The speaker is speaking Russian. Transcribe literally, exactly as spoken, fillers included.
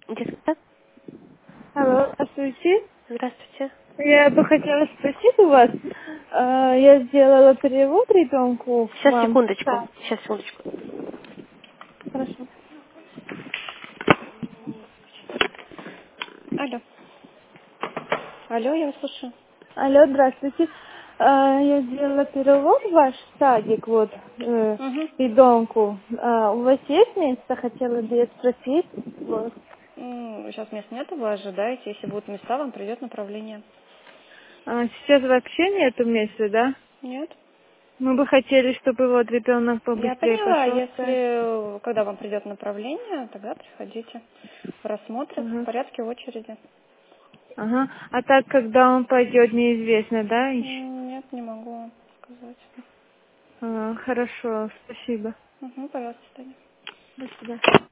Детский. Алло, здравствуйте. Здравствуйте. Я бы хотела спросить у вас, а, я сделала перевод ребенку к Сейчас, вам. секундочку. Да, Сейчас, секундочку. хорошо. Алло. Алло, я вас слушаю. Алло, здравствуйте. А, Я сделала перевод в ваш садик, вот, э, Угу. ребенку. А, У вас есть место? Хотела бы я спросить. Вот. Сейчас мест нет, вы ожидаете. Если будут места, вам придет направление. А, Сейчас вообще нету места, да? Нет? Мы бы хотели, чтобы вот ребенок Я побыстрее поняла. пошел в сад. Если, э, когда вам придет направление, тогда приходите. Рассмотрят в Ага. порядке очереди. Ага. А так, когда он пойдет, неизвестно, да, еще? М, Нет, не могу вам сказать. А, хорошо, спасибо. Угу, пожалуйста, Таня. До свидания.